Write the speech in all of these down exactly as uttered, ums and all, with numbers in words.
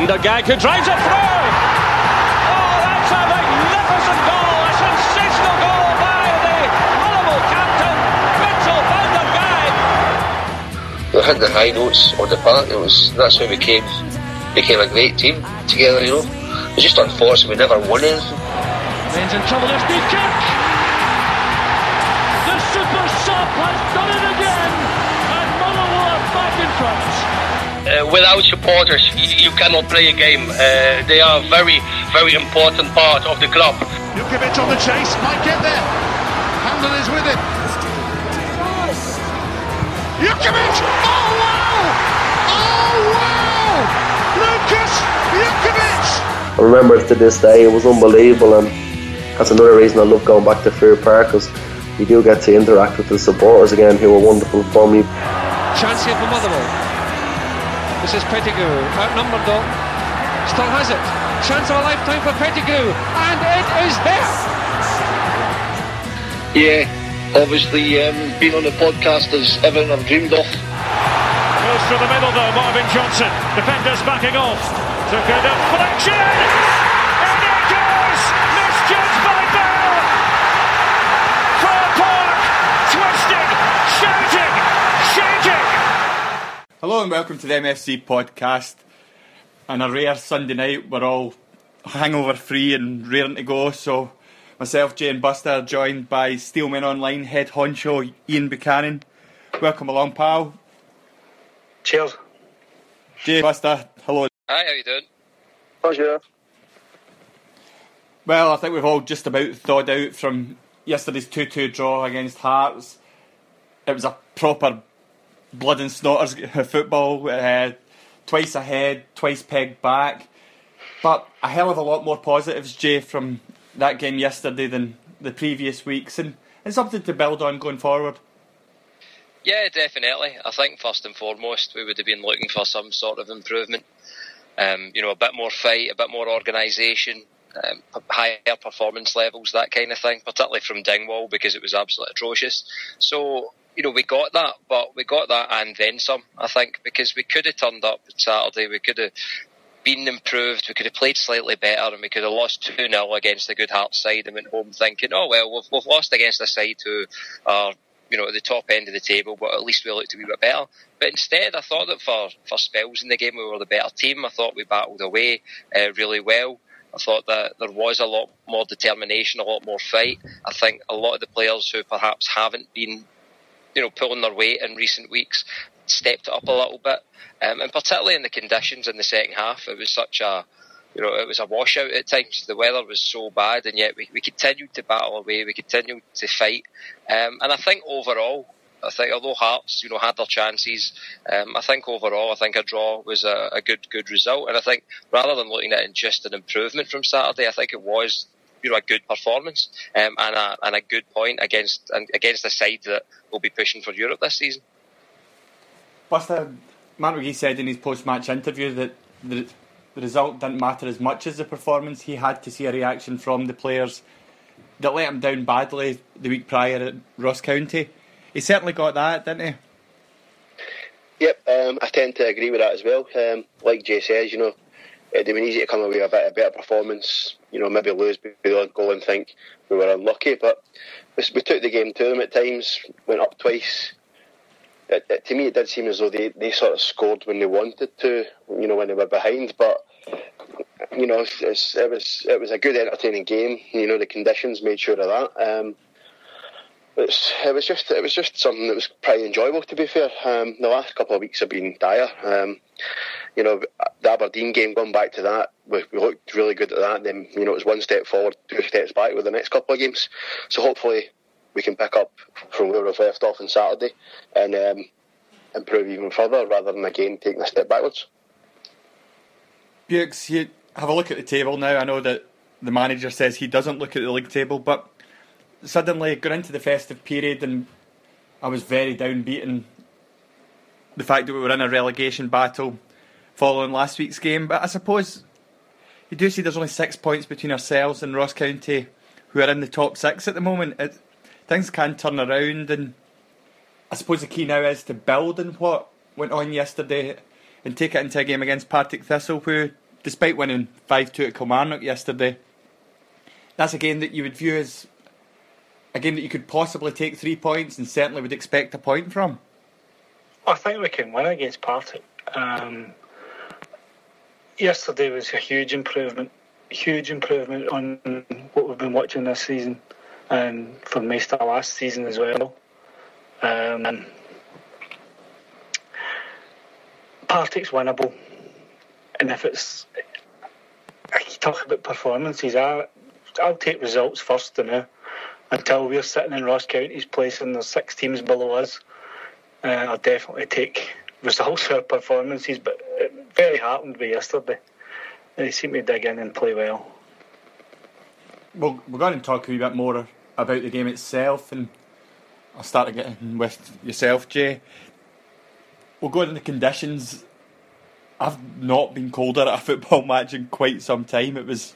Gag who drives it through. Oh, that's a magnificent goal, a sensational goal by the Motherwell captain, Mitchell van der Gag. We had the high notes on the park. It was that's how we came became a great team together. You know, it's just unfortunate we never won anything. Ben's in trouble. There's Newkirk. The super sub has done it again, and Motherwell are back in front. Uh, without supporters, you, you cannot play a game. Uh, they are a very, very important part of the club. Jukovic on the chase, might get there. Handel is with it. Jukovic! Oh wow! Oh wow! Lucas Jukovic! I remember to this day, it was unbelievable, and that's another reason I love going back to Fair Park, because you do get to interact with the supporters again, who were wonderful for me. Chance here for Motherwell. This is Pettigrew, outnumbered though, still has it, chance of a lifetime for Pettigrew, and it is there! Yeah, obviously um, being on the podcast is everything I've dreamed of. Goes through the middle though, Marvin Johnson, defenders backing off, took a deflection, and it goes, misjudged by Bell! Fir Park, twisting, shouting, shaking! Hello and welcome to the M F C podcast. On a rare Sunday night, we're all hangover free and raring to go. So myself, Jay and Buster are joined by Steelmen Online head honcho Ian Buchanan. Welcome along, pal. Cheers. Jay, Buster, hello. Hi, how you doing? Pleasure. Well, I think we've all just about thawed out from yesterday's two two draw against Hearts. It was a proper blood and snotters football, uh, twice ahead, twice pegged back, but a hell of a lot more positives, Jay, from that game yesterday than the previous weeks, and, and something to build on going forward. Yeah, definitely. I think first and foremost we would have been looking for some sort of improvement. Um, you know, a bit more fight, a bit more organisation, um, higher performance levels, that kind of thing, particularly from Dingwall, because it was absolutely atrocious. So, you know, we got that, but we got that and then some, I think, because we could have turned up on Saturday, we could have been improved, we could have played slightly better, and we could have lost two nil against a good Hearts side and went home thinking, oh, well, we've, we've lost against a side who are, you know, at the top end of the table, but at least we looked a wee bit better. But instead, I thought that for, for spells in the game, we were the better team. I thought we battled away uh, really well. I thought that there was a lot more determination, a lot more fight. I think a lot of the players who perhaps haven't been, you know, pulling their weight in recent weeks stepped it up a little bit, um, and particularly in the conditions in the second half, it was such a, you know, it was a washout at times. The weather was so bad, and yet we, we continued to battle away, we continued to fight, um, and I think overall, I think although Hearts, you know, had their chances, um, I think overall, I think a draw was a, a good good result, and I think rather than looking at it just an improvement from Saturday, I think it was, you know, a good performance, um, and a and a good point against against a side that will be pushing for Europe this season. Buster, Matt McGee said in his post-match interview that the, the result didn't matter as much as the performance. He had to see a reaction from the players that let him down badly the week prior at Ross County. He certainly got that, didn't he? Yep, um, I tend to agree with that as well. Um, like Jay says, you know, it'd have been easy to come away with a bit a better performance, you know, maybe lose with the odd goal and think we were unlucky, but we, we took the game to them at times, went up twice. It, it, to me, it did seem as though they, they sort of scored when they wanted to, you know, when they were behind, but, you know, it's, it's, it was it was a good, entertaining game. You know, the conditions made sure of that. Um, it's, it was just it was just something that was pretty enjoyable, to be fair. Um, the last couple of weeks have been dire. Um, you know, the Aberdeen game, going back to that, we, we looked really good at that. Then, you know, it was one step forward, two steps back with the next couple of games. So hopefully we can pick up from where we've left off on Saturday and um, improve even further, rather than again taking a step backwards. Bukes, you have a look at the table now. I know that the manager says he doesn't look at the league table, but suddenly going into the festive period, and I was very downbeaten the fact that we were in a relegation battle following last week's game. But I suppose you do see there's only six points between ourselves and Ross County, who are in the top six at the moment. It, things can turn around, and I suppose the key now is to build on what went on yesterday and take it into a game against Partick Thistle, who, despite winning five two at Kilmarnock yesterday, that's a game that you would view as a game that you could possibly take three points and certainly would expect a point from. I think we can win against Partick. Um, yesterday was a huge improvement, huge improvement on what we've been watching this season, and for most of last season as well. Um, Partick's winnable, and if it's, I talk about performances, I, I'll take results first, you know, until we're sitting in Ross County's place and there's six teams below us. Uh, I'll definitely take results for performances, but it very heartened with yesterday. They seem to dig in and play well. Well, we're going to talk a wee bit more about the game itself, and I'll start getting with yourself, Jay. We'll go into the conditions. I've not been colder at a football match in quite some time. It was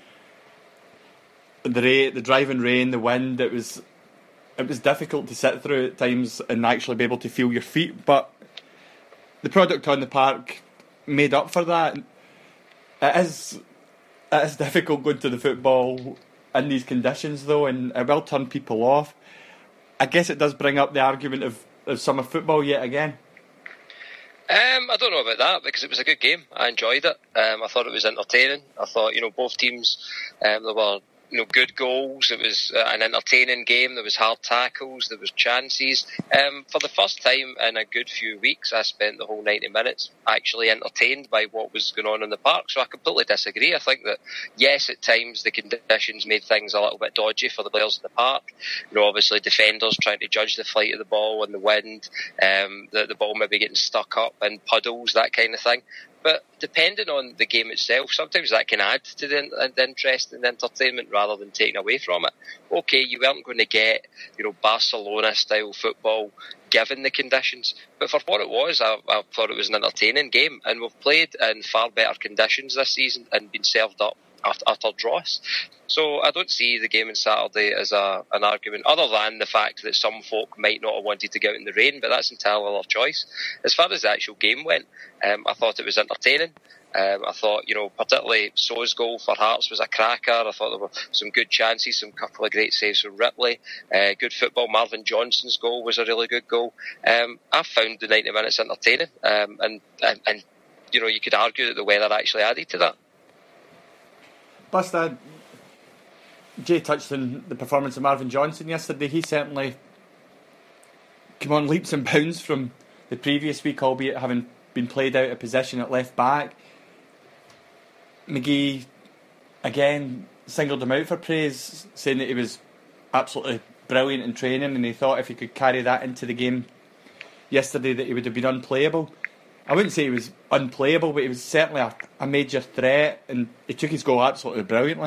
the rain, the driving rain, the wind. It was it was difficult to sit through at times and actually be able to feel your feet. But the product on the park made up for that. It is it is difficult going to the football in these conditions, though, and it will turn people off. I guess it does bring up the argument of, of summer football yet again. Um, I don't know about that, because it was a good game. I enjoyed it. Um, I thought it was entertaining. I thought, you know, both teams, um, there were, you know, good goals. It was uh, an entertaining game. There was hard tackles. There was chances. Um, for the first time in a good few weeks, I spent the whole ninety minutes actually entertained by what was going on in the park. So I completely disagree. I think that, yes, at times the conditions made things a little bit dodgy for the players in the park. You know, obviously defenders trying to judge the flight of the ball and the wind, um, the, the ball maybe getting stuck up in puddles, that kind of thing. But depending on the game itself, sometimes that can add to the, the interest and the entertainment rather than taking away from it. Okay, you weren't going to get, you know, Barcelona-style football given the conditions, but for what it was, I, I thought it was an entertaining game, and we've played in far better conditions this season and been served up after utter dross. So I don't see the game on Saturday as a, an argument, other than the fact that some folk might not have wanted to go out in the rain, but that's entirely their choice. As far as the actual game went, um, I thought it was entertaining. Um, I thought, you know, particularly So's goal for Hearts was a cracker. I thought there were some good chances, some couple of great saves from Ripley. Uh, good football. Marvin Johnson's goal was a really good goal. Um, I found the ninety minutes entertaining, um, and, and, and, you know, you could argue that the weather actually added to that. Bustad, Jay touched on the performance of Marvin Johnson yesterday. He certainly came on leaps and bounds from the previous week, albeit having been played out of position at left back. McGee, again, singled him out for praise, saying that he was absolutely brilliant in training, and he thought if he could carry that into the game yesterday that he would have been unplayable. I wouldn't say he was unplayable, but he was certainly a, a major threat, and he took his goal absolutely brilliantly.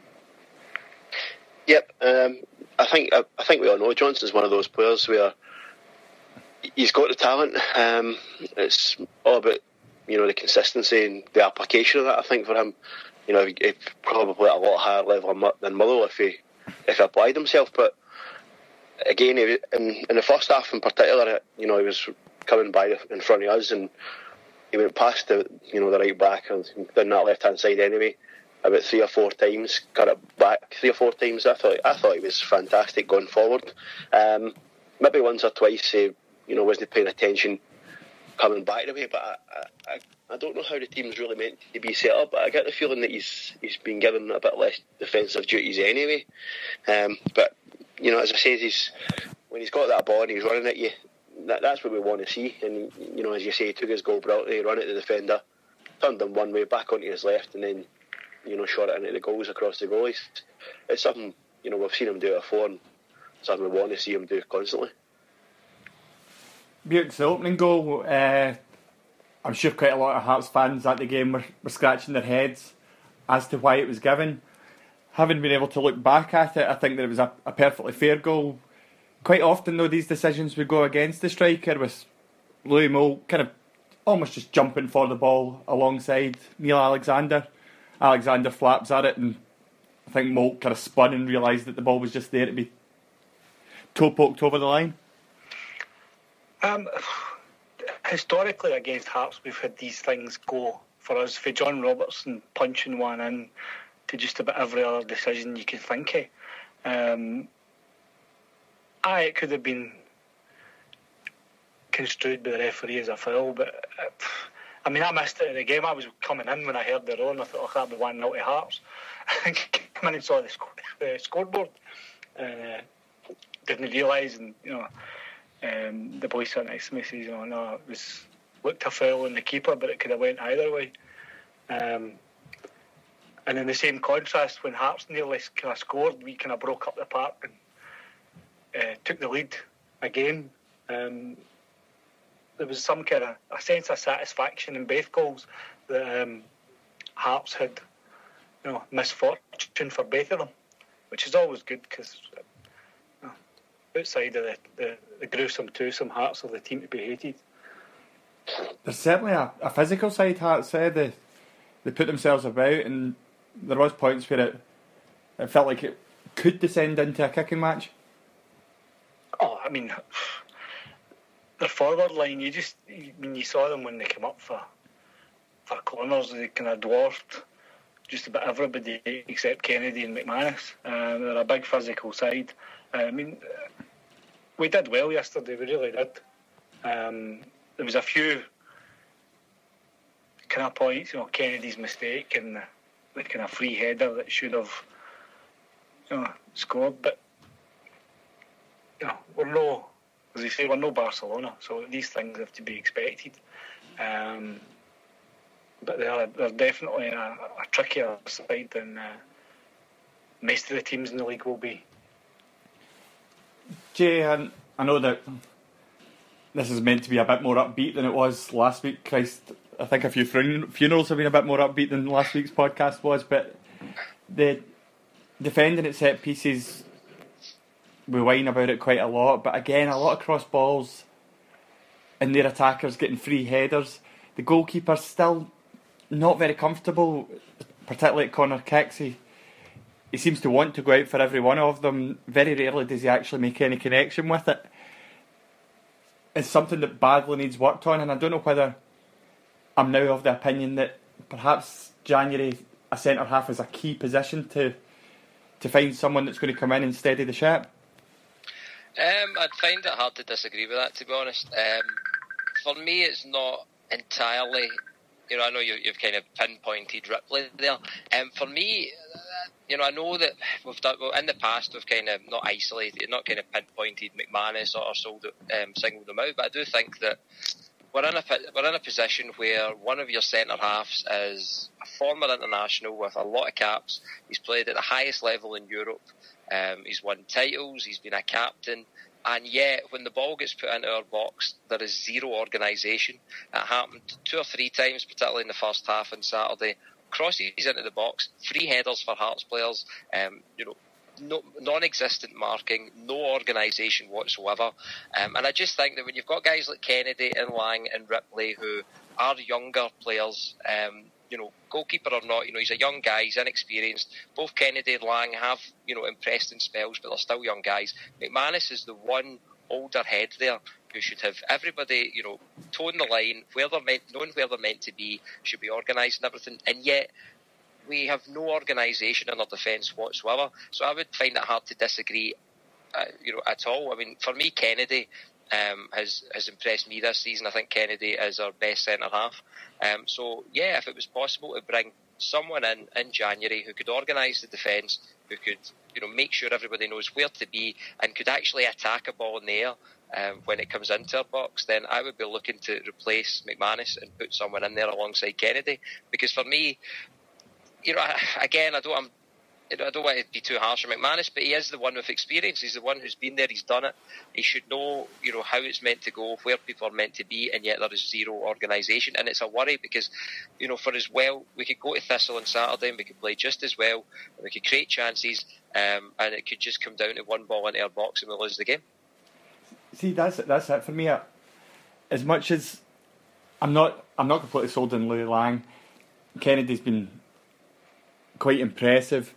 Yep, um, I think I, I think we all know Johnson's one of those players where he's got the talent. Um, it's all about, you know, the consistency and the application of that. I think for him, you know, he, he probably at a lot higher level than Motherwell if he if he applied himself. But again, he, in, in the first half in particular, you know, he was coming by in front of us, and he went past the, you know, the right back and down that left hand side anyway, about three or four times, got it back three or four times. I thought I thought he was fantastic going forward. Um, maybe once or twice he, you know, wasn't paying attention coming back the way, but I, I, I don't know how the team's really meant to be set up, but I get the feeling that he's he's been given a bit less defensive duties anyway. Um, but, you know, as I said, he's when he's got that ball and he's running at you, that, that's what we want to see. And, you know, as you say, he took his goal brilliantly, run at the defender, turned him one way, back onto his left, and then, you know, shot it into the goals across the goalies. It's something, you know, we've seen him do it before, and something we want to see him do constantly. Buick's opening goal, uh, I'm sure quite a lot of Hearts fans at the game were, were scratching their heads as to why it was given. Having been able to look back at it, I think that it was a, a perfectly fair goal. Quite often, though, these decisions would go against the striker, with Louis Moult kind of almost just jumping for the ball alongside Neil Alexander. Alexander flaps at it, and I think Moult kind of spun and realised that the ball was just there to be toe poked over the line. Um, historically, against Hearts, we've had these things go for us, for John Robertson punching one in to just about every other decision you could think of. Um, aye, it could have been construed by the referee as a foul, but uh, I mean, I missed it in the game. I was coming in when I heard the roll and I thought, oh, that'll be one nil to Hearts. I came in and saw the, sc- the scoreboard and uh, didn't realise, and you know, um, the boy sat next to me says, oh no, it was looked a foul on the keeper, but it could have went either way. Um, and in the same contrast, when Hearts nearly kind of scored, we kind of broke up the park and uh, took the lead again. Um, there was some kind of a sense of satisfaction in both goals that um, Hearts had, you know, misfortune for both of them, which is always good because uh, outside of the, the, the gruesome twosome, Hearts are the team to be hated. There's certainly a, a physical side. Hearts said they they put themselves about, and there was points where it it felt like it could descend into a kicking match. Oh, I mean, their forward line, you just when you saw them when they came up for for corners, they kind of dwarfed just about everybody except Kennedy and McManus. Uh, they're a big physical side. Uh, I mean, we did well yesterday. We really did. Um, there was a few kind of points, you know, Kennedy's mistake and the, the kind of free header that should have, you know, scored. But you know, we're no, as you say, we're no Barcelona, so these things have to be expected. Um, but they're they're definitely a, a trickier side than uh, most of the teams in the league will be. Jay, I, I know that this is meant to be a bit more upbeat than it was last week. Christ, I think a few fun- funerals have been a bit more upbeat than last week's podcast was, but the defending at set pieces, we whine about it quite a lot, but again, a lot of cross balls and their attackers getting free headers. The goalkeeper's still not very comfortable, particularly at corner kicks. He, he seems to want to go out for every one of them. Very rarely does he actually make any connection with it. It's something that badly needs worked on, and I don't know whether I'm now of the opinion that perhaps January a centre half is a key position to to find someone that's going to come in and steady the ship. Um, I'd find it hard to disagree with that, to be honest. Um, for me, it's not entirely. You know, I know you, you've kind of pinpointed Ripley there. Um, for me, you know, I know that we've done well, in the past. We've kind of not isolated, not kind of pinpointed McManus or, or sold it, um, singled them out. But I do think that we're in a we're in a position where one of your centre halves is a former international with a lot of caps. He's played at the highest level in Europe. Um, he's won titles. He's been a captain. And yet, when the ball gets put into our box, there is zero organisation. It happened two or three times, particularly in the first half on Saturday. Crosses into the box, free headers for Hearts players, um, you know, no, non-existent marking, no organisation whatsoever. Um, and I just think that when you've got guys like Kennedy and Lang and Ripley who are younger players, um, you know, goalkeeper or not, you know, he's a young guy, he's inexperienced. Both Kennedy and Lang have, you know, impressed in spells, but they're still young guys. McManus is the one older head there who should have everybody, you know, towing the line, where they're meant, knowing where they're meant to be, should be organised and everything. And yet, we have no organisation in our defence whatsoever. So I would find it hard to disagree, uh, you know, at all. I mean, for me, Kennedy Um, has has impressed me this season. I think Kennedy is our best centre half. Um, so yeah, if it was possible to bring someone in in January who could organise the defence, who could, you know, make sure everybody knows where to be and could actually attack a ball in the air um, when it comes into our box, then I would be looking to replace McManus and put someone in there alongside Kennedy. Because for me, you know, again, I don't. I'm, I don't want to be too harsh on McManus, but he is the one with experience. He's the one who's been there. He's done it. He should know, you know, how it's meant to go, where people are meant to be, and yet there is zero organisation. And it's a worry because, you know, for as well, we could go to Thistle on Saturday and we could play just as well, and we could create chances, um, and it could just come down to one ball into our box and we lose the game. See, that's it. That's it for me. As much as I'm not, I'm not completely sold on Louis Lang. Kennedy's been quite impressive.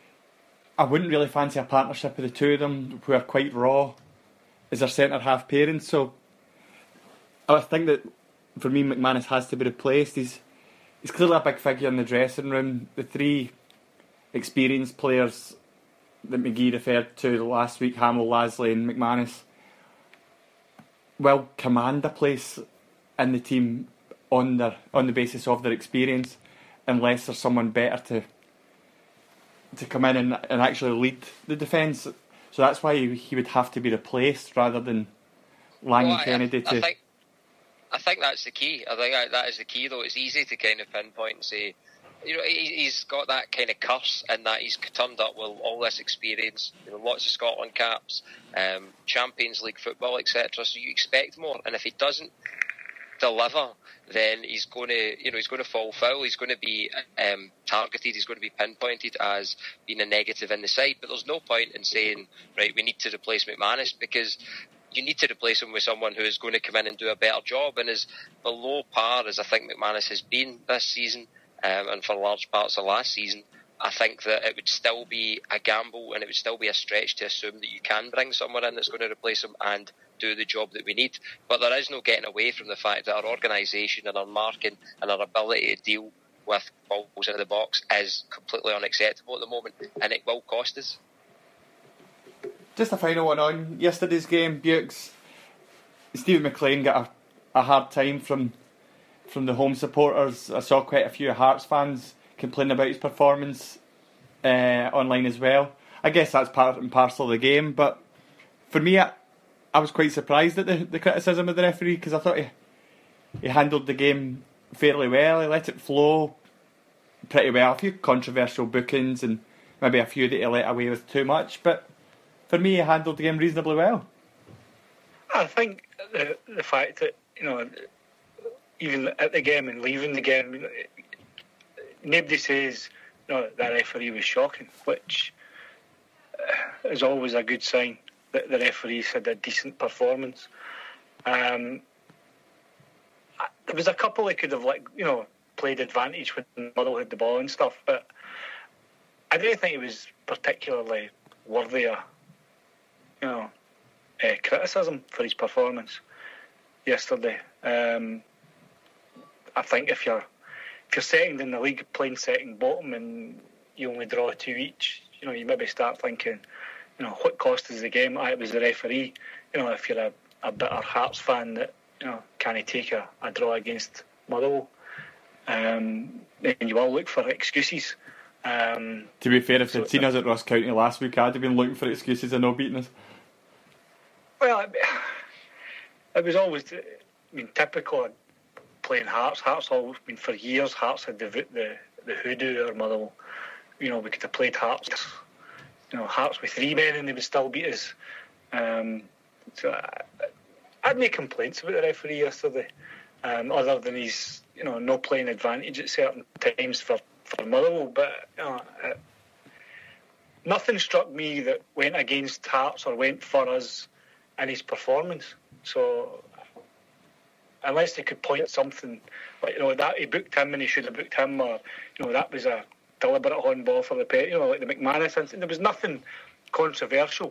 I wouldn't really fancy a partnership of the two of them who are quite raw as their centre-half pairing. So I think that for me, McManus has to be replaced. He's he's clearly a big figure in the dressing room. The three experienced players that McGee referred to last week, Hamill, Lasley and McManus, will command a place in the team on their on the basis of their experience, unless there's someone better to to come in and, and actually lead the defence. So that's why he, he would have to be replaced rather than Lang well, Kennedy I, to... I think, I think that's the key. I think that is the key, though. It's easy to kind of pinpoint and say, you know, he, he's got that kind of curse in that he's turned up with all this experience, you know, lots of Scotland caps, um, Champions League football, et cetera. So you expect more, and if he doesn't deliver, then he's going to, you know, he's going to fall foul. He's going to be um, targeted. He's going to be pinpointed as being a negative in the side. But there's no point in saying, right, we need to replace McManus, because you need to replace him with someone who is going to come in and do a better job and is below par as I think McManus has been this season, um, and for large parts of last season. I think that it would still be a gamble and it would still be a stretch to assume that you can bring someone in that's going to replace him and do the job that we need. But there is no getting away from the fact that our organisation and our marking and our ability to deal with balls in the box is completely unacceptable at the moment, and it will cost us. Just a final one on yesterday's game, Bukes. Stephen McLean got a, a hard time from from the home supporters. I saw quite a few Hearts fans complain about his performance uh, online as well. I guess that's part and parcel of the game, but for me, I, I was quite surprised at the, the criticism of the referee, because I thought he, he handled the game fairly well. He let it flow pretty well. A few controversial bookings and maybe a few that he let away with too much, but for me, he handled the game reasonably well. I think the the fact that, you know, even at the game and leaving the game, nobody says, you know, that referee was shocking, which is always a good sign that the referees had a decent performance. Um, there was a couple that could have, like, you know, played advantage when Motherwell had the ball and stuff, but I didn't think it was particularly worthy of, you know, uh, criticism for his performance yesterday. Um, I think if you're if you're second in the league, playing second bottom, and you only draw two each, you know, you maybe start thinking, you know, what cost is the game? Ah, it was the referee. You know, if you're a, a bitter Hearts fan that, you know, can he take a, a draw against Motherwell, um, then you will look for excuses. Um, to be fair, if so they'd seen us at Ross County last week, I'd have been looking for excuses of not beating us. Well, it, it was always, I mean, typical playing Hearts. Hearts always, I mean, for years, Hearts had the the, the hoodoo or Motherwell. You know, we could have played Hearts, you know, Hearts with three men and they would still beat us. Um, so I, I had no complaints about the referee yesterday, um, other than he's, you know, not playing advantage at certain times for, for Motherwell. But you know, uh, nothing struck me that went against Hearts or went for us in his performance. So unless they could point at something like, you know, that he booked him and he should have booked him, or, you know, that was a deliberate handball for the pet, you know, like the McManus incident, there was nothing controversial.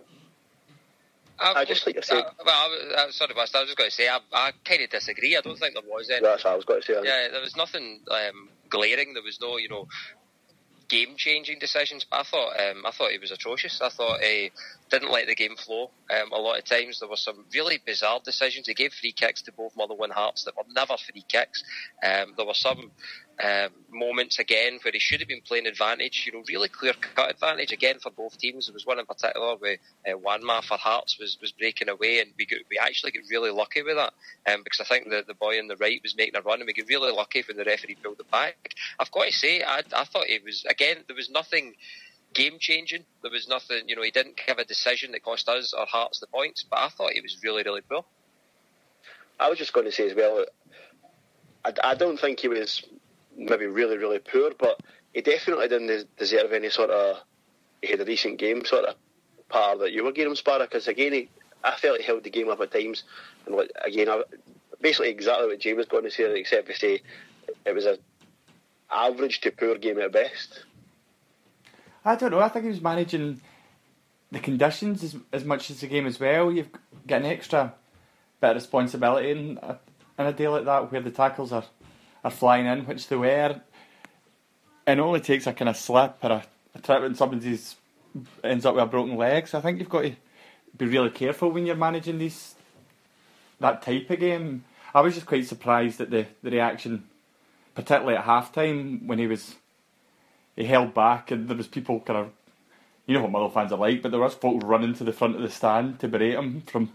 I, I just like to say. Uh, well, I, I, sorry, Bast, I was just going to say, I, I kind of disagree. I don't think there was any. That's what I was going to say. Yeah, there was nothing um, glaring. There was no, you know, game-changing decisions. But I thought, um, I thought he was atrocious. I thought he didn't let the game flow. Um, a lot of times there were some really bizarre decisions. He gave free kicks to both Motherwell and Hearts that were never free kicks. Um, there were some um, moments again where he should have been playing advantage. You know, really clear-cut advantage again for both teams. There was one in particular where uh, Wanma for Hearts was, was breaking away, and we got, we actually got really lucky with that, um, because I think the, the boy on the right was making a run, and we got really lucky when the referee pulled it back. I've got to say, I, I thought it was, again, there was nothing game-changing. There was nothing, you know, he didn't give a decision that cost us or Hearts the points, but I thought he was really, really poor. I was just going to say as well, I, I don't think he was maybe really, really poor, but he definitely didn't deserve any sort of, he had a decent game sort of part that you were giving him, Sparrow, because again, he, I felt he held the game up at times, and like, again, I, basically exactly what Jay was going to say, except to say it was an average to poor game at best. I don't know, I think he was managing the conditions as, as much as the game as well. You've got an extra bit of responsibility in a, in a day like that where the tackles are, are flying in, which they were. And it only takes a kind of slip or a, a trip and somebody's ends up with a broken leg. So I think you've got to be really careful when you're managing these that type of game. I was just quite surprised at the, the reaction, particularly at half time when he was he held back and there was people kind of, you know what Motherwell fans are like, but there was folk running to the front of the stand to berate him from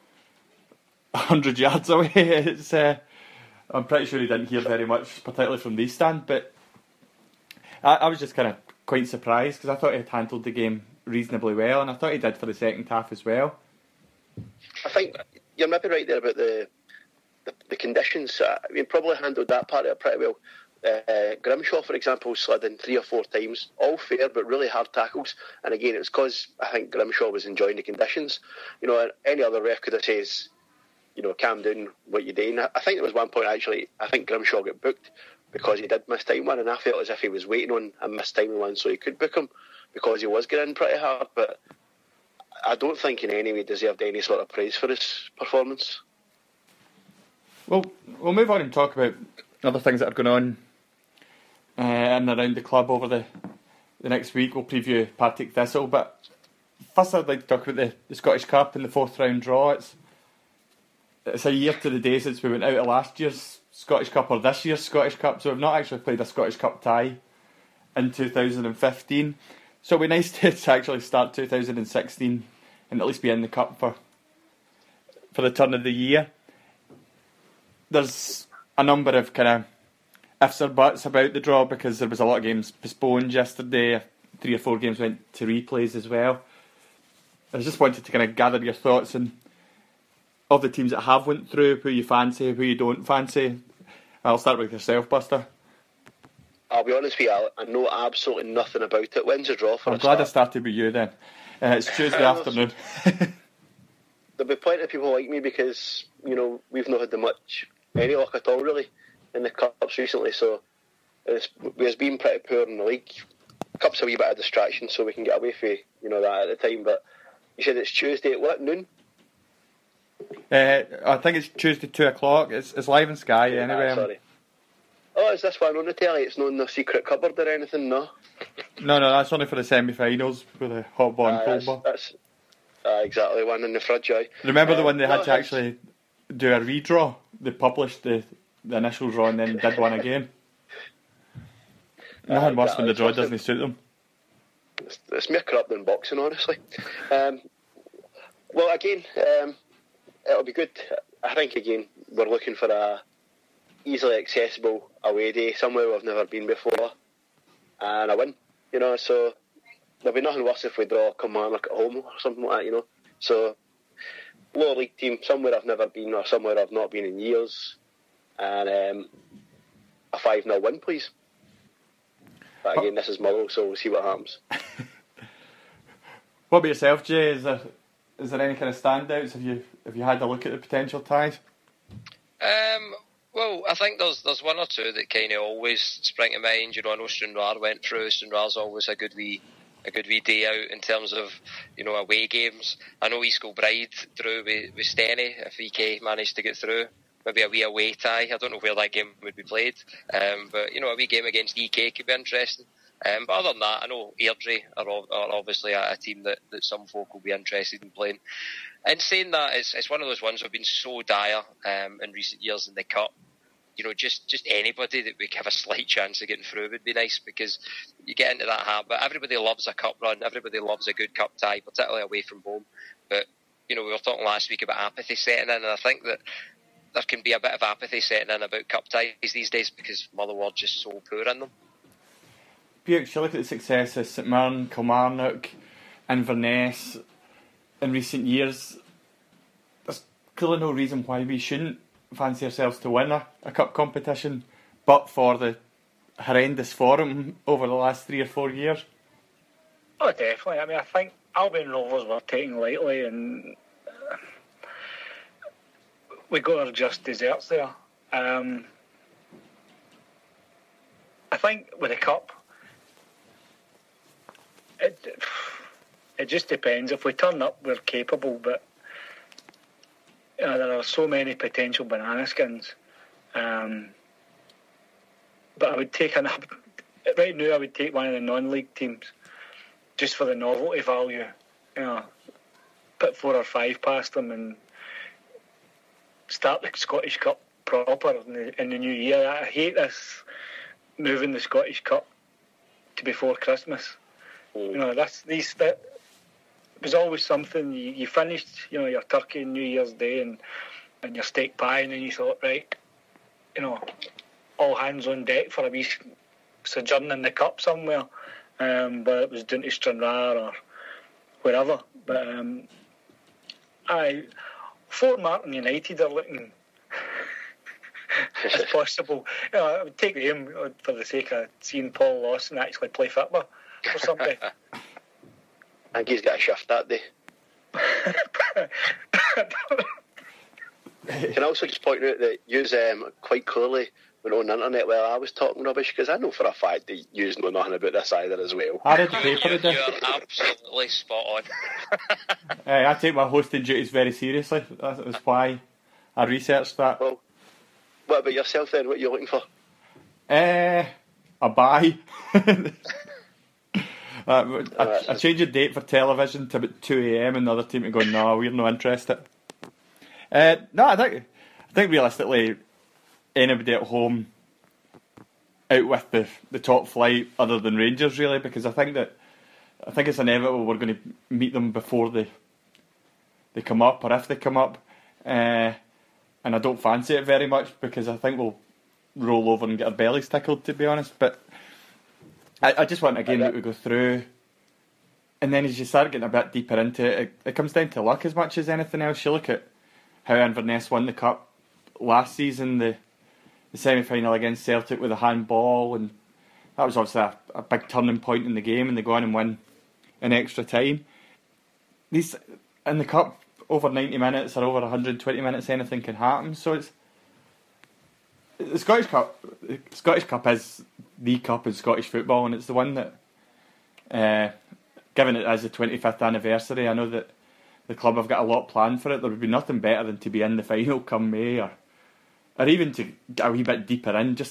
a hundred yards away. It's uh, I'm pretty sure he didn't hear very much, particularly from the stand, but I, I was just kind of quite surprised because I thought he had handled the game reasonably well, and I thought he did for the second half as well. I think you're maybe right there about the the, the conditions. I mean, probably handled that part of it pretty well. Uh, Grimshaw, for example, slid in three or four times, all fair but really hard tackles. And again, it was because I think Grimshaw was enjoying the conditions. You know, any other ref could have said, you know, calm down, what you're doing. I think there was one point actually, I think Grimshaw got booked because he did miss time one, and I felt as if he was waiting on a missed time one so he could book him because he was getting in pretty hard. But I don't think in any way deserved any sort of praise for his performance. Well, we'll move on and talk about other things that are going on uh, in and around the club over the the next week. We'll preview Partick Thistle, but first I'd like to talk about the, the Scottish Cup and the fourth round draw. It's it's a year to the day since we went out of last year's Scottish Cup or this year's Scottish Cup, so we've not actually played a Scottish Cup tie in two thousand fifteen. So it'd be nice to, to actually start two thousand sixteen and at least be in the cup for for the turn of the year. There's a number of kind of ifs or buts about the draw because there was a lot of games postponed yesterday. Three or four games went to replays as well. I just wanted to kind of gather your thoughts on of the teams that have went through, who you fancy, who you don't fancy. I'll start with yourself, Buster. I'll be honest with you, I, I know absolutely nothing about it. When's the draw for I'm a glad start? I started with you then. Uh, it's Tuesday afternoon. There'll be plenty of people like me because, you know, we've not had the much any luck at all really in the Cups recently, so it's, we've been pretty poor in the league. Cup's a wee bit of distraction so we can get away from, you know, that at the time. But you said it's Tuesday at what, noon? Uh, I think it's Tuesday two o'clock. It's it's live in Sky yeah, anyway. Ah, sorry. Oh, is this one on the telly? It's not in the secret cupboard or anything, no? No, no, that's only for the semi-finals with the hot ball and uh, cold that's, ball. That's uh, exactly one in the fridge, aye. Remember um, the one they no, had to actually do a redraw? They published the, the initial draw and then did one again. Nothing worse when the draw doesn't suit them. It's, it's more corrupt than boxing, honestly. Um, well, again, um, it'll be good. I think, again, we're looking for a easily accessible away day, somewhere we've never been before, and a win, you know, so there'll be nothing worse if we draw Kilmarnock at home or something like that, you know. So, lower league team, somewhere I've never been or somewhere I've not been in years, and um, a five nil win, please. But again, this is Motherwell, so we'll see what happens. What about yourself, Jay? Is there is there any kind of standouts? Have you have you had a look at the potential ties? Um, well, I think there's there's one or two that kind of always spring to mind. You know, I know Stranraer went through. Stranraer's always a good wee a good wee day out in terms of, you know, away games. I know East Kilbride drew with, with Steny if E K managed to get through. Maybe a wee away tie. I don't know where that game would be played, um, but you know, a wee game against E K could be interesting. Um, but other than that, I know Airdrie are, are obviously a, a team that, that some folk will be interested in playing. And saying that, it's, it's one of those ones that have been so dire um, in recent years in the Cup. You know, just, just anybody that we have a slight chance of getting through would be nice, because you get into that habit. Everybody loves a cup run. Everybody loves a good cup tie, particularly away from home. But, you know, we were talking last week about apathy setting in, and I think that there can be a bit of apathy setting in about cup ties these days because Motherwell are just so poor in them. Bukes, you look at the success of St Mirren, Kilmarnock, Inverness in recent years. There's clearly no reason why we shouldn't fancy ourselves to win a, a cup competition, but for the horrendous form over the last three or four years. Oh, definitely. I mean, I think Albion Rovers were taken lightly, and uh, we got our just desserts there. Um, I think with the cup, it it just depends. If we turn up, we're capable, but you know, there are so many potential banana skins. Um, but I would take an right now. I would take one of the non-league teams just for the novelty value. You know, put four or five past them and start the Scottish Cup proper in the, in the new year. I hate this moving the Scottish Cup to before Christmas. Mm. You know, that's these that it was always something. You, you finished, you know, your turkey on New Year's Day and and your steak pie, and then you thought, right, you know, all hands on deck for a wee sojourn in the cup somewhere. Um, but it was down to Stranraer or wherever. But um, I, Fort Martin United are looking as possible. You know, I would take them for the sake of seeing Paul Lawson actually play football or something. I think he's got a shift that day. Can I also just point out that you um, quite clearly went on the internet while I was talking rubbish, because I know for a fact that you know nothing about this either as well. I read the paper You're, today. you're absolutely spot on. Hey, I take my hosting duties very seriously. That was why I researched that. Well, what about yourself then? What are you looking for? Uh, a buy. uh, I, I changed the date for television to about two a.m. and the other team to go, no, we're not interested. Uh, no, I think I think realistically, anybody at home out with the, the top flight other than Rangers, really, because I think that I think it's inevitable we're going to meet them before they they come up, or if they come up, uh, and I don't fancy it very much because I think we'll roll over and get our bellies tickled, to be honest. But I, I just want a game that we go through, and then as you start getting a bit deeper into it, it, it comes down to luck as much as anything else. You look at how Inverness won the cup last season, the, the semi-final against Celtic with a handball, and that was obviously a, a big turning point in the game, and they go on and win in extra time. These in the cup, over ninety minutes or over one hundred twenty minutes, anything can happen. So it's the Scottish Cup. The Scottish Cup is the cup in Scottish football, and it's the one that, uh, given it as the twenty-fifth anniversary, I know that the club have got a lot planned for it. There would be nothing better than to be in the final come May, or or even to get a wee bit deeper in. Just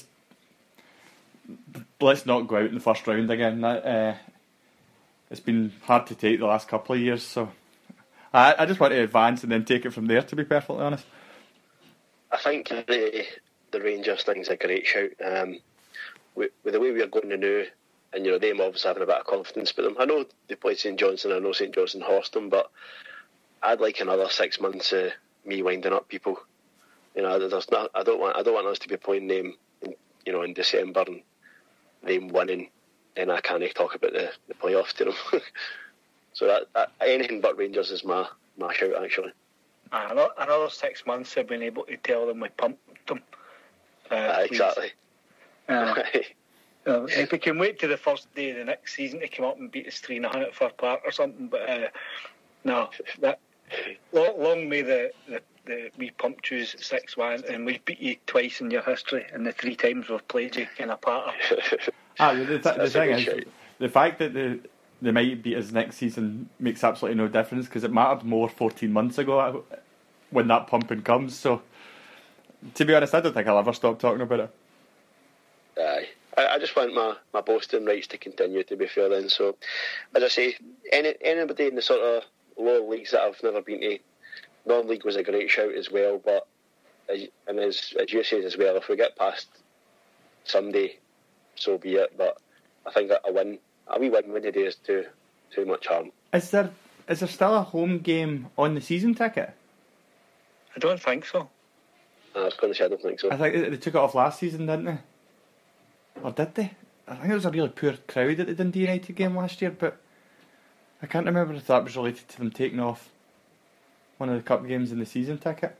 let's not go out in the first round again. That, uh, it's been hard to take the last couple of years, so I, I just want to advance and then take it from there, to be perfectly honest. I think the the Rangers thing's a great shout. Um, with, with the way we are going to now, and you know them obviously having a bit of confidence with them. I know they played St Johnstone, I know St Johnstone horsed them, but I'd like another six months of me winding up people. You know, there's not. I don't want. I don't want us to be playing them, in, you know, in December and them winning, and I can't talk about the, the playoffs to them. So that, that anything but Rangers is my my shout actually. Another, another six months I've been able to tell them we pumped them. Uh, uh, exactly. Uh, uh, if we can wait to the first day of the next season to come up and beat us three nothing at Fir Park or something, but uh, no, that long, long may the, the, the we pumped you six one, and we beat you twice in your history, and the three times we've played you in a patter. ah, the, the, the thing is, shout. the fact that the they might beat us next season makes absolutely no difference, because it mattered more fourteen months ago when that pumping comes. So, to be honest, I don't think I'll ever stop talking about it. Aye. I, I just want my, my boasting rights to continue, to be fair then. So, as I say, any anybody in the sort of lower leagues that I've never been to, non-league was a great shout as well, but, as, and as, as you said as well, if we get past Sunday, so be it, but I think a win, a wee win win today is too, too much harm. Is there, is there still a home game on the season ticket? I don't think so. I was going to say I don't think so. I think they took it off last season, didn't they? Or did they? I think it was a really poor crowd at the Dundee United game last year, but I can't remember if that was related to them taking off one of the cup games in the season ticket.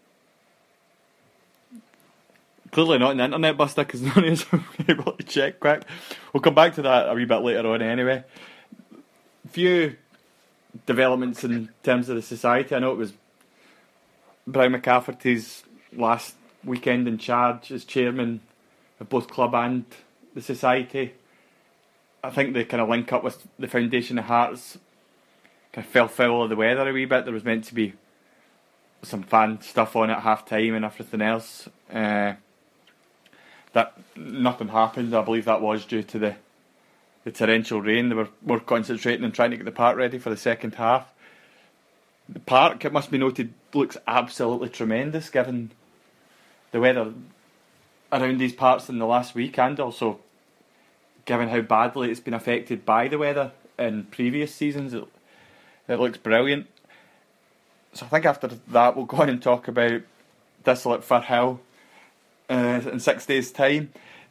Clearly not in the internet, Buster, because none of us are able to check quick. We'll come back to that a wee bit later on anyway. Few developments in terms of the society. I know it was Brian McCafferty's last weekend in charge as chairman of both club and the society. I think the kind of link up with the Foundation of Hearts kind of fell foul of the weather a wee bit. There was meant to be some fan stuff on at half time and everything else. Uh, that nothing happened. I believe that was due to the the torrential rain. They were more concentrating and trying to get the park ready for the second half. The park, it must be noted, looks absolutely tremendous given the weather around these parts in the last week, and also given how badly it's been affected by the weather in previous seasons. It, it looks brilliant. So I think after that we'll go on and talk about Thistle at Firhill uh, in six days' time.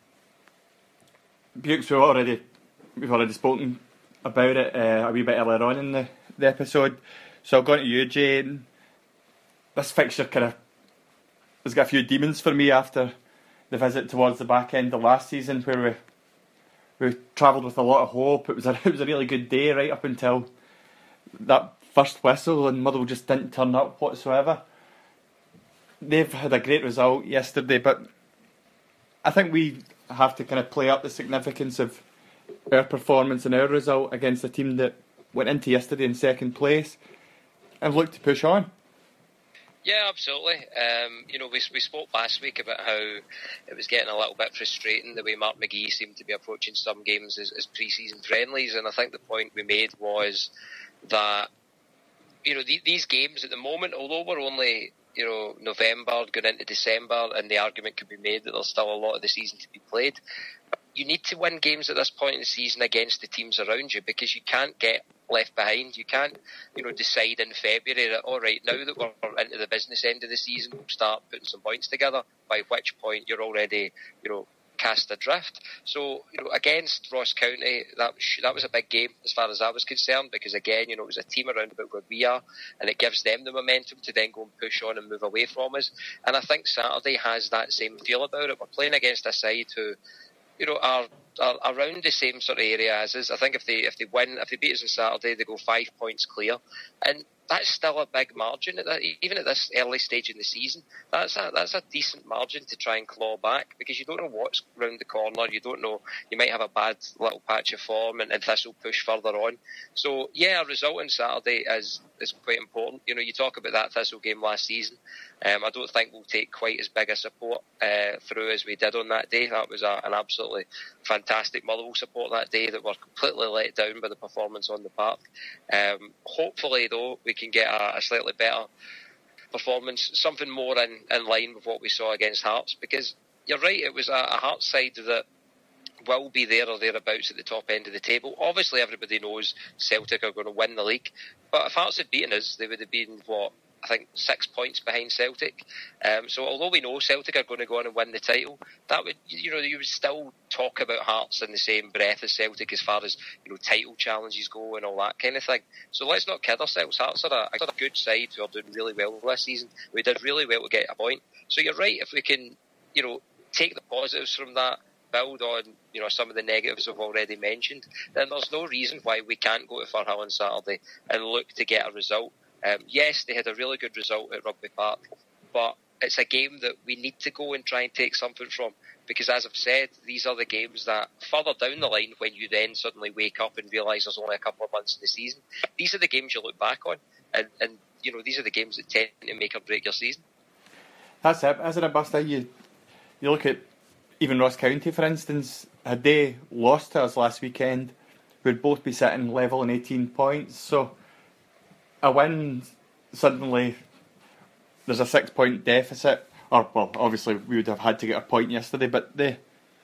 Bukes, we've already we've already spoken about it uh, a wee bit earlier on in the, the episode. So I'll go on to you, Jane. This fixture kind of has got a few demons for me after the visit towards the back end of last season, where we we travelled with a lot of hope. It was a it was a really good day right up until that first whistle, and Motherwell just didn't turn up whatsoever. They've had a great result yesterday, but I think we have to kind of play up the significance of our performance and our result against a team that went into yesterday in second place and looked to push on. Yeah, absolutely. Um, you know, we we spoke last week about how it was getting a little bit frustrating the way Mark McGee seemed to be approaching some games as, as pre-season friendlies, and I think the point we made was that, you know, the, these games at the moment, although we're only, you know, November going into December, and the argument could be made that there's still a lot of the season to be played, you need to win games at this point in the season against the teams around you, because you can't get left behind. You can't, you know, decide in February that, all right, now that we're into the business end of the season, we'll start putting some points together, by which point you're already, you know, cast adrift. So, you know, against Ross County, that that was a big game as far as I was concerned, because again, you know, it was a team around about where we are, and it gives them the momentum to then go and push on and move away from us. And I think Saturday has that same feel about it. We're playing against a side who, you know, are, are around the same sort of area as us. I think if they if they win, if they beat us on Saturday, they go five points clear, and that's still a big margin at that, even at this early stage in the season. That's a that's a decent margin to try and claw back, because you don't know what's round the corner. You don't know, you might have a bad little patch of form, and, and Thistle push further on. So yeah, a result on Saturday is is quite important. You know, you talk about that Thistle game last season. Um, I don't think we'll take quite as big a support uh, through as we did on that day. That was a, an absolutely fantastic Motherwell support that day that were completely let down by the performance on the park. Um, hopefully, though, we can get a, a slightly better performance, something more in, in line with what we saw against Hearts, because you're right, it was a, a Hearts side that will be there or thereabouts at the top end of the table. Obviously, everybody knows Celtic are going to win the league, but if Hearts had beaten us, they would have been, what, I think six points behind Celtic. Um, so although we know Celtic are going to go on and win the title, that would, you know, you would still talk about Hearts in the same breath as Celtic as far as, you know, title challenges go and all that kind of thing. So let's not kid ourselves. Hearts are a, a good side who are doing really well this season. We did really well to get a point. So you're right, if we can, you know, take the positives from that, build on, you know, some of the negatives we've already mentioned, then there's no reason why we can't go to Firhill on Saturday and look to get a result. Um, yes, they had a really good result at Rugby Park, but it's a game that we need to go and try and take something from, because as I've said, these are the games that further down the line, when you then suddenly wake up and realise there's only a couple of months in the season, these are the games you look back on, and, and you know, these are the games that tend to make or break your season. That's it, isn't it, Buster? You, you look at even Ross County, for instance, had they lost to us last weekend, we'd both be sitting level in eighteen points, so a win, suddenly there's a six point deficit, or well, obviously we would have had to get a point yesterday, but the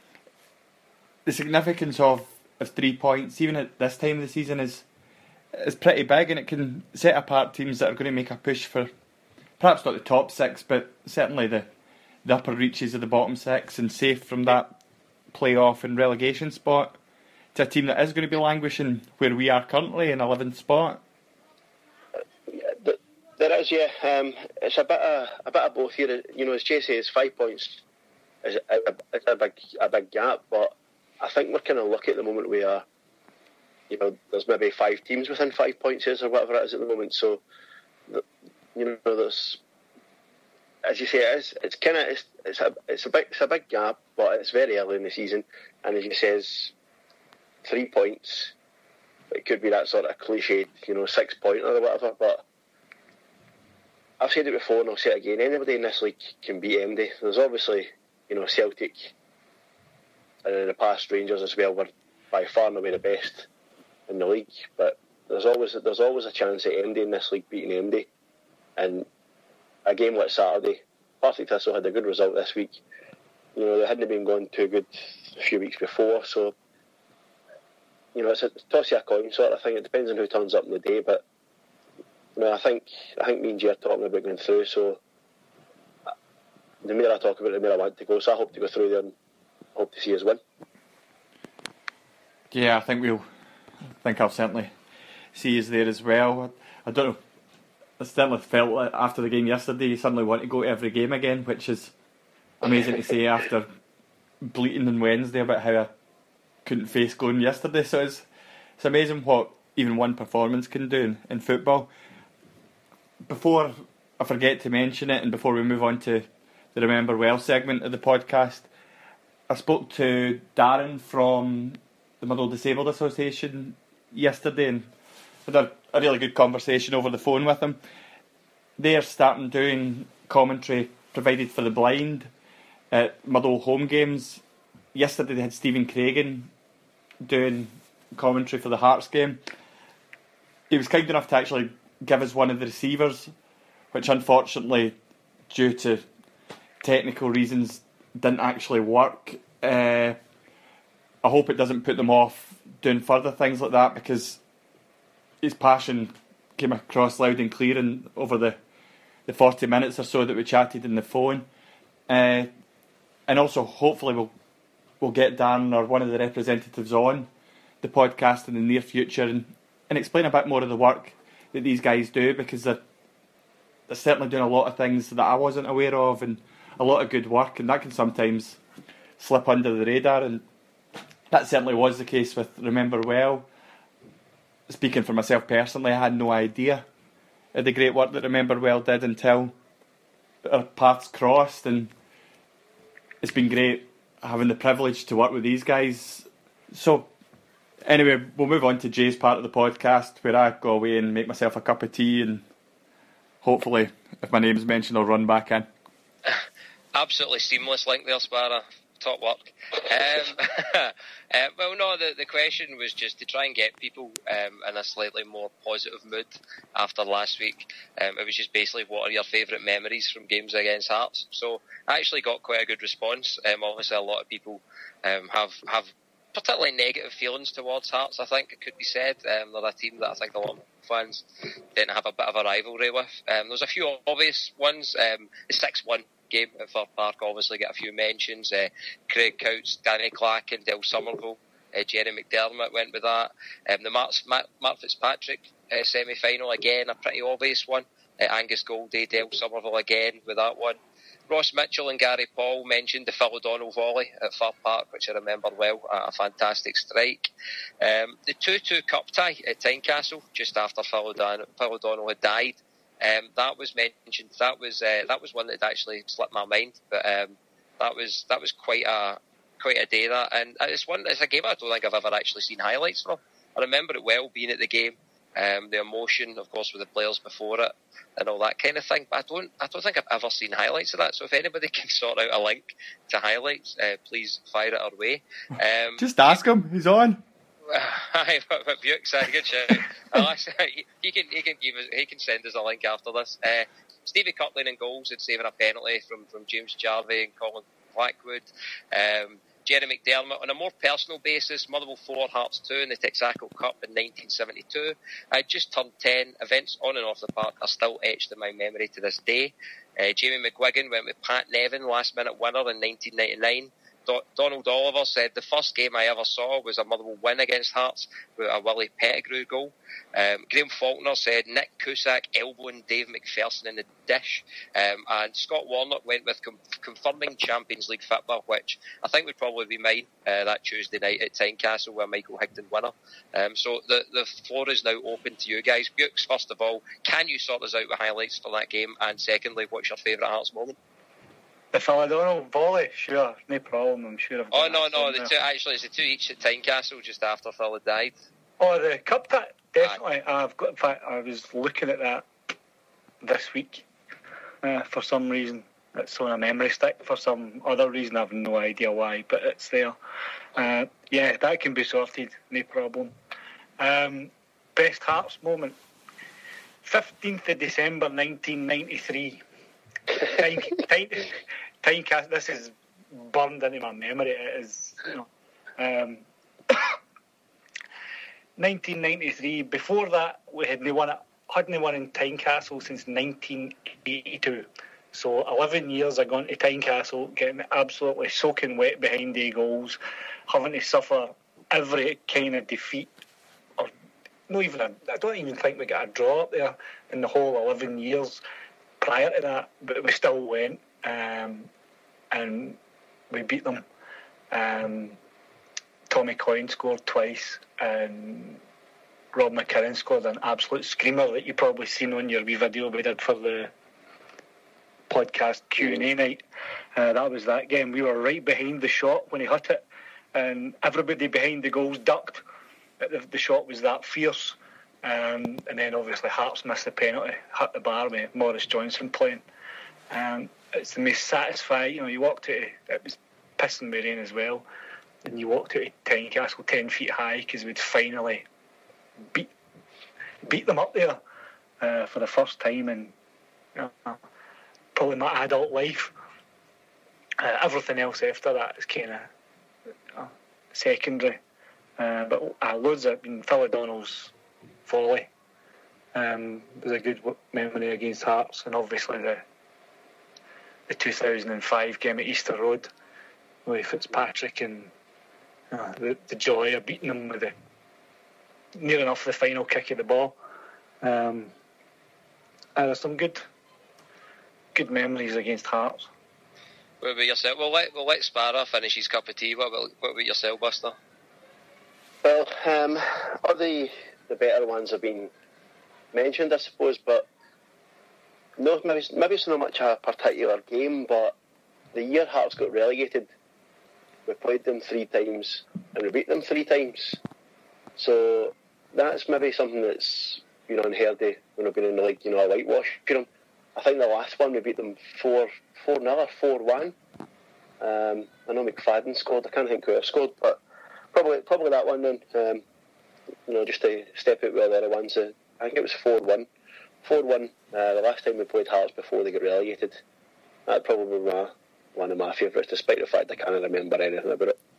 the significance of, of three points, even at this time of the season, is is pretty big, and it can set apart teams that are going to make a push for perhaps not the top six, but certainly the, the upper reaches of the bottom six, and safe from that playoff and relegation spot, to a team that is going to be languishing where we are currently in eleventh spot. There is, yeah. Um, it's a bit of a bit of both here. You know, as Jay says, five points is a, a, it's a big a big gap, but I think we're kind of lucky at the moment. We are, you know, there's maybe five teams within five points or whatever it is at the moment. So, you know, there's, as you say, it is, it's kind of it's it's a it's a big it's a big gap, but it's very early in the season, and as you says, three points. It could be that sort of cliched, you know, six pointer or whatever, but I've said it before and I'll say it again, anybody in this league can beat M D. There's obviously, you know, Celtic and in the past Rangers as well were by far and away the best in the league. But there's always there's always a chance at Andy in this league beating Andy, and a game like Saturday, Partick Thistle had a good result this week. You know, they hadn't been going too good a few weeks before, so you know, it's a toss of a coin sort of thing. It depends on who turns up in the day, but you know, I think I think me and G are talking about going through, so the more I talk about it, the more I want to go. So I hope to go through there and hope to see us win. Yeah, I think we'll. I think I'll certainly see us there as well. I don't know. I certainly felt like after the game yesterday, you suddenly want to go to every game again, which is amazing to say after bleating on Wednesday about how I couldn't face going yesterday. So it's it's amazing what even one performance can do in, in football. Before I forget to mention it, and before we move on to the Remember Well segment of the podcast, I spoke to Darren from the Motherwell Disabled Association yesterday and had a, a really good conversation over the phone with him. They're starting doing commentary provided for the blind at Motherwell home games. Yesterday they had Stephen Craigan doing commentary for the Hearts game. He was kind enough to actually give us one of the receivers, which unfortunately, due to technical reasons, didn't actually work. Uh, I hope it doesn't put them off doing further things like that, because his passion came across loud and clear in, over the, the forty minutes or so that we chatted on the phone. Uh, and also, hopefully, we'll we'll get Dan or one of the representatives on the podcast in the near future and, and explain a bit more of the work that these guys do, because they're, they're certainly doing a lot of things that I wasn't aware of, and a lot of good work, and that can sometimes slip under the radar, and that certainly was the case with Remember Well. Speaking for myself personally, I had no idea of the great work that Remember Well did until our paths crossed, and it's been great having the privilege to work with these guys. So anyway, we'll move on to Jay's part of the podcast, where I go away and make myself a cup of tea, and hopefully, if my name's mentioned, I'll run back in. Absolutely seamless link there, Sparrow. Top work. Um, uh, well, no, the, the question was just to try and get people um, in a slightly more positive mood after last week. Um, it was just basically, what are your favourite memories from games against Hearts? So I actually got quite a good response. Um, obviously, a lot of people um, have have particularly negative feelings towards Hearts, I think it could be said. Um, they're a team that I think a lot of fans didn't have a bit of a rivalry with. Um, there's a few obvious ones. Um, the six one game at Fir Park obviously get a few mentions. Uh, Craig Couch, Danny Clark and Del Somerville. Uh, Jerry McDermott went with that. Um, the Mark, Mark, Mark Fitzpatrick uh, semi-final, again, a pretty obvious one. Uh, Angus Goldie, Del Somerville again with that one. Ross Mitchell and Gary Paul mentioned the Phil O'Donnell volley at Fir Park, which I remember well, a fantastic strike. Um, the two two cup tie at Tynecastle, just after Phil O'Donnell, Phil O'Donnell had died. Um, that was mentioned. That was uh, that was one that had actually slipped my mind, but um, that was that was quite a quite a day. That, and it's one. It's a game I don't think I've ever actually seen highlights from. I remember it well, being at the game, um, the emotion, of course, with the players before it, and all that kind of thing. But I don't, I don't think I've ever seen highlights of that. So if anybody can sort out a link to highlights, uh, please fire it our way. Um, Just ask him. He's on. Hi, Bukes, good shout. he can he can give us, he can send us a link after this. Uh, Stevie Coupling in goals and saving a penalty from, from James Jarvie and Colin Blackwood. Um, Jerry McDermott, on a more personal basis, Motherwell four, Hearts two in the Texaco Cup in nineteen seventy-two. I just turned ten. Events on and off the park are still etched in my memory to this day. Uh, Jamie McGuigan went with Pat Nevin, last minute winner in nineteen ninety-nine. Do- Donald Oliver said the first game I ever saw was a Motherwell win against Hearts with a Willie Pettigrew goal. Um, Graham Faulkner said Nick Cusack elbowing Dave McPherson in the dish. Um, and Scott Warnock went with com- confirming Champions League football, which I think would probably be mine uh, that Tuesday night at Tynecastle with Michael Higdon winner. Um, so the, the floor is now open to you guys. Bukes, first of all, can you sort us out with highlights for that game? And secondly, what's your favourite Hearts moment? The Phil O'Donnell volley, sure, no problem. I'm sure. I've oh no, no, the two actually it's the two each at Tynecastle just after Phil had died. Oh, the cup tie, definitely. Aye. I've got. In fact, I was looking at that this week uh, for some reason. it's on a memory stick for some other reason. I have no idea why, but it's there. Uh, yeah, that can be sorted, no problem. Um, best Hearts moment. fifteenth of December nineteen ninety-three. time, time, time cast, this is burned into my memory. It is, you know. Um, nineteen ninety-three. Before that, we hadn't won it. Hadn't won in Tynecastle since nineteen eighty-two. So eleven years of going to Tynecastle, getting absolutely soaking wet behind the goals, having to suffer every kind of defeat. Or not even a, I don't even think we got a draw up there in the whole eleven years prior to that, but we still went, um, and we beat them. Um, Tommy Coyne scored twice, and Rob McKinnon scored an absolute screamer that you probably seen on your wee video we did for the podcast Q and A night. Uh, that was that game. We were right behind the shot when he hit it, and everybody behind the goals ducked. The, the shot was that fierce. Um, and then obviously Hearts missed the penalty, hit the bar with Maurice Johnson playing. Um, it's the most satisfying, you know, you walked out, it was pissing with rain as well, and you walked out of Tynecastle ten feet high because we'd finally beat beat them up there uh, for the first time in you know, probably my adult life. Uh, everything else after that is kind of uh, secondary. Uh, but uh, loads of, I mean, Phil O'Donnell's volley um, was a good memory against Hearts, and obviously the the two thousand five game at Easter Road with Fitzpatrick and uh, the, the joy of beating them with the near enough the final kick of the ball. Um, uh, there's some good good memories against Hearts. What about yourself? Well, let, we'll let Sparrow finish his cup of tea. What about, what about yourself, Buster? Well, um, all the the better ones have been mentioned, I suppose, but no, maybe maybe it's not much a particular game, but the year Hearts got relegated, we played them three times and we beat them three times. So that's maybe something that's been unheard of when we've been in the league, you know, a whitewash for them. I think the last one we beat them four four nil or four one. Um, I know McFadden scored. I can't think who else scored, but probably probably that one then. Um, you know, just to step out with all the other ones. Uh, I think it was four one. four one, uh, the last time we played Hearts before they got relegated. That'd probably be my, one of my favourites, despite the fact I can't remember anything about it.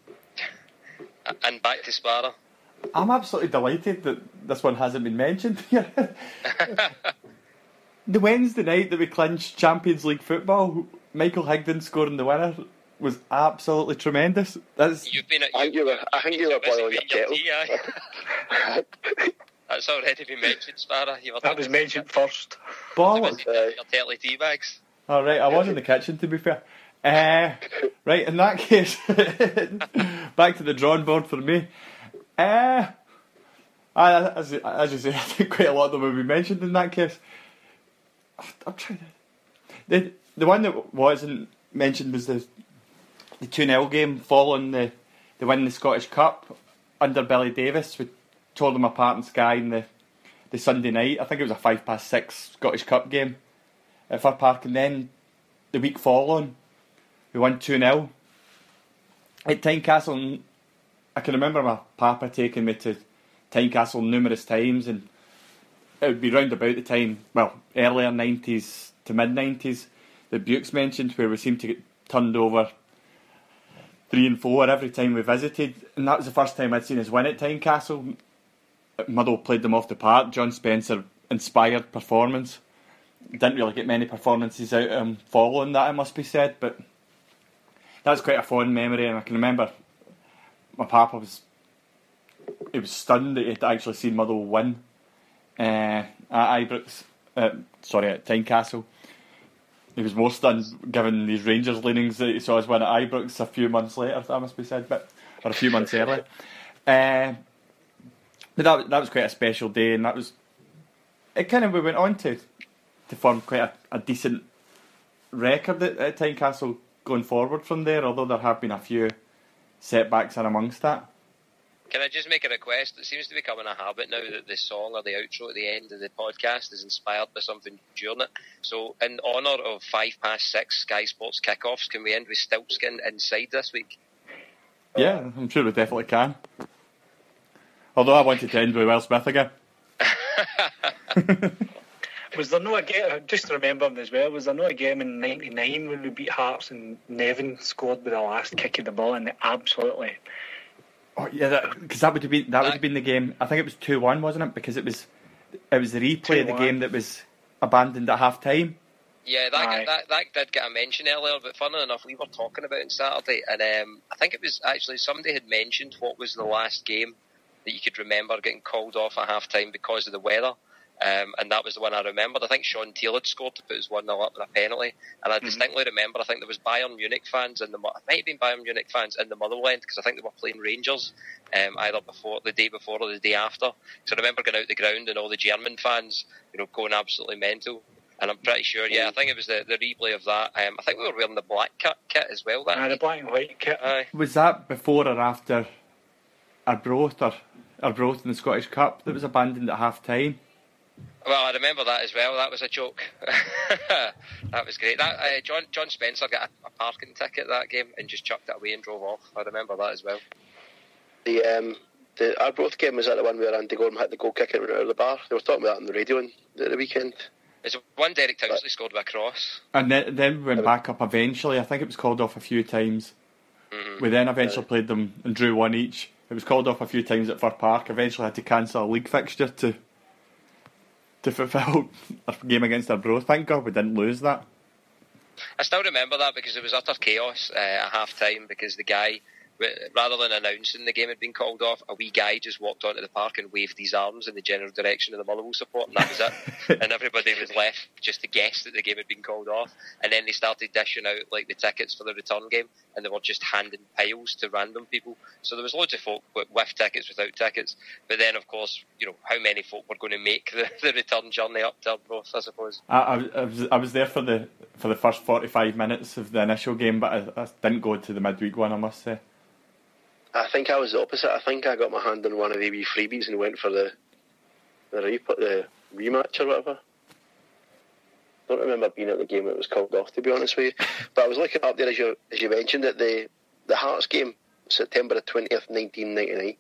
And back to Sparrow. I'm absolutely delighted that this one hasn't been mentioned here. The Wednesday night that we clinched Champions League football, Michael Higdon scoring the winner was absolutely tremendous. That's You've been. At, I think you were. I think you were boiling your kettle. Tea, That's already been mentioned, Sparrow. You were that was mentioned first. Bollocks. Uh, your telly tea bags. All right, I was in the kitchen, to be fair. Uh, right, in that case, back to the drawing board for me. Uh, as, as you say, I think quite a lot of them will be mentioned in that case. I'm trying to... The, the one that wasn't mentioned was the the two nil game following the, the win in the Scottish Cup under Billy Davis. We tore them apart in Skye in the, the Sunday night. I think it was a five past six Scottish Cup game at Fir Park. And then the week following, we won two nil at Tynecastle. And I can remember my papa taking me to Tynecastle numerous times, and it would be round about the time, well, earlier nineties to mid nineties, that Bukes mentioned, where we seemed to get turned over three and four every time we visited, and that was the first time I'd seen us win at Tynecastle. Motherwell played them off the park. John Spencer inspired performance. Didn't really get many performances out of him following that, it must be said, but that's quite a fond memory. And I can remember my papa was he was stunned that he'd actually seen Motherwell win uh, at Ibrox, uh, sorry, at Tynecastle. He was more stunned given these Rangers leanings that he saw us win at Ibrox a few months later, that must be said, but or a few months earlier. Uh, but that, that was quite a special day, and that was it. Kind of we went on to to form quite a, a decent record at, at Tynecastle going forward from there, although there have been a few setbacks in amongst that. Can I just make a request? It seems to be becoming a habit now that the song or the outro at the end of the podcast is inspired by something during it. So, in honour of five past six Sky Sports kickoffs, can we end with Stiltskin Inside this week? Yeah, I'm sure we definitely can. Although I wanted to end with Will Smith again. Was there no a game, just to remember him as well, was there no a game in ninety-nine when we beat Hearts and Nevin scored with the last kick of the ball and they absolutely... Oh yeah, because that, that would have been that would have been the game. I think it was two one, wasn't it? Because it was it was the replay of the game that was abandoned at half time. Yeah, that, that that did get a mention earlier, but funnily enough, we were talking about it on Saturday, and um, I think it was actually somebody had mentioned what was the last game that you could remember getting called off at half time because of the weather. Um, and that was the one I remembered. I think Sean Teal had scored to put us one nil up with a penalty. And I mm-hmm. distinctly remember, I think there was Bayern Munich fans, in the, it might have been Bayern Munich fans in the Motherland, because I think they were playing Rangers um, either before, the day before or the day after. So I remember going out the ground and all the German fans, you know, going absolutely mental. And I'm pretty sure, yeah, I think it was the, the replay of that. Um, I think we were wearing the black kit, kit as well. That uh, the black and white kit. Aye. Was that before or after Arbroath or Arbroath in the Scottish Cup that was abandoned at half time? Well, I remember that as well. That was a joke. That was great. That uh, John John Spencer got a, a parking ticket that game and just chucked it away and drove off. I remember that as well. The um, the Arbroath game, was that the one where Andy Gorham hit the goal kick out of the bar? They were talking about that on the radio on the, the weekend. It's one Derek Townsley but, scored with a cross. And then, then we went back up eventually. I think it was called off a few times. Mm-hmm. We then eventually yeah. played them and drew one each. It was called off a few times at Fir Park. Eventually had to cancel a league fixture to to fulfil a game against Arbroath. Thank God we didn't lose that. I still remember that because it was utter chaos uh, at half time, because the guy, rather than announcing the game had been called off, a wee guy just walked onto the park and waved his arms in the general direction of the Motherwell support, and that was it. And everybody was left just to guess that the game had been called off. And then they started dishing out like the tickets for the return game, and they were just handing piles to random people. So there was loads of folk with, with tickets, without tickets. But then, of course, you know, how many folk were going to make the, the return journey up to Arbroath, I suppose. I, I, I was I was there for the for the first forty-five minutes of the initial game, but I, I didn't go to the midweek one, I must say. I think I was the opposite. I think I got my hand on one of the wee freebies and went for the the, re- the rematch or whatever. I don't remember being at the game that was called off, to be honest with you. But I was looking up there as you as you mentioned it, the the Hearts game, September the twentieth, nineteen ninety nine.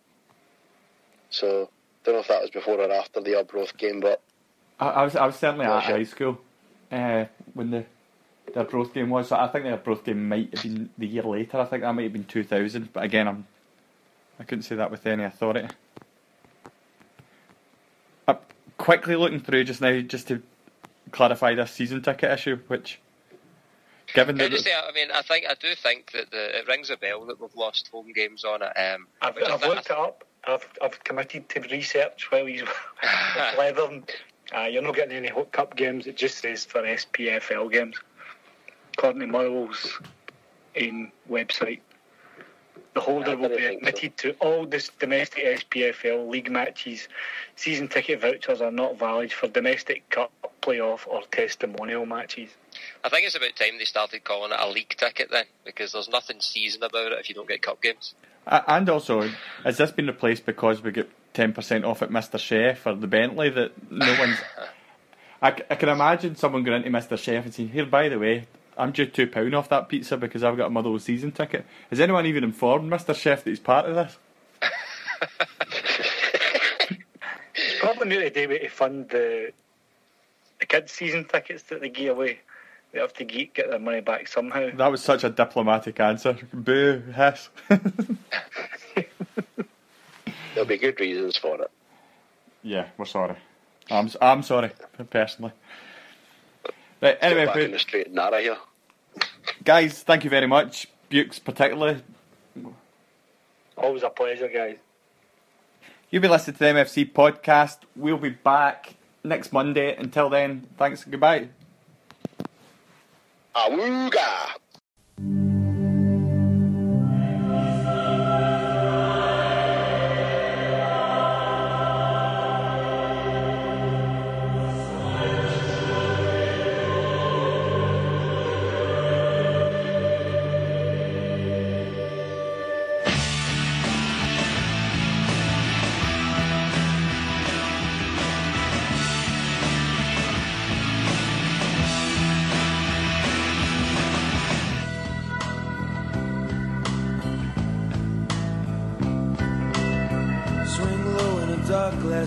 So don't know if that was before or after the Arbroath game, but I, I was I was certainly yeah, at sure. high school uh, when the the Arbroath game was. So I think the Arbroath game might have been the year later. I think that might have been two thousand. But again, I'm I couldn't say that with any authority. I'm quickly looking through just now, just to clarify this season ticket issue, which, given Can that... I just say, I mean, I think I do think that the, it rings a bell that we've lost home games on it. Um, I've, I've looked it up. I've I've committed to research while he's leathering. Uh, you're not getting any Hot Cup games. It just says for S P F L games, according to Motherwell's um, website. The holder will be admitted to all this domestic S P F L league matches. Season ticket vouchers are not valid for domestic cup, playoff or testimonial matches. I think it's about time they started calling it a league ticket then, because there's nothing season about it if you don't get cup games. Uh, and also, has this been replaced because we get ten percent off at Mister Chef or the Bentley that no one's... I, I can imagine someone going into Mister Chef and saying, here, by the way, I'm due two pounds off that pizza because I've got a Motherwell season ticket. Has anyone even informed Mister Chef that he's part of this? It's probably new today to fund the the kids' season tickets that they give away. They have to get, get their money back somehow. That was such a diplomatic answer. Boo, hiss. There'll be good reasons for it. Yeah, we're sorry. I'm I'm sorry, personally. Right, anyway, back in the straight and narrow here. Guys, thank you very much. Bukes particularly. Always a pleasure, guys. You'll be listening to the M F C podcast. We'll be back next Monday. Until then, thanks and goodbye. Awooga!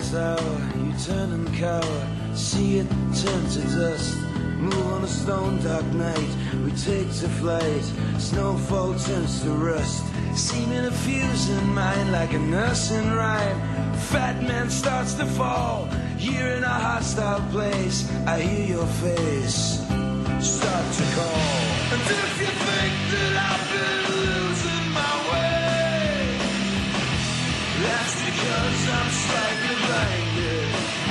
last hour, you turn and cower, see it turn to dust. Move on a stone dark night, we take to flight, snowfall turns to rust. Seeming to fuse in mind like a nursing rhyme. Fat man starts to fall, here in a hostile place, I hear your face start to call. And if you think that I've been losing my way, that's because I'm slightly blinded.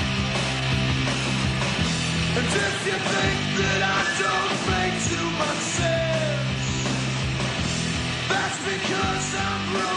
And if you think that I don't make too much sense, that's because I'm broken.